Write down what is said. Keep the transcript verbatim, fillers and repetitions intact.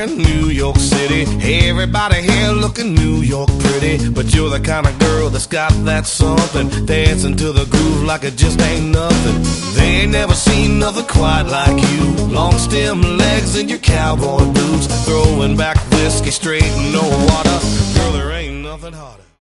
in New York City. Everybody here looking New York pretty, but you're the kind of girl that's got that something, dancing to the groove like it just ain't nothing. They ain't never seen nothing quite like you. Long stem legs and your cowboy boots, throwing back whiskey straight in no water. Girl, there ain't nothing harder.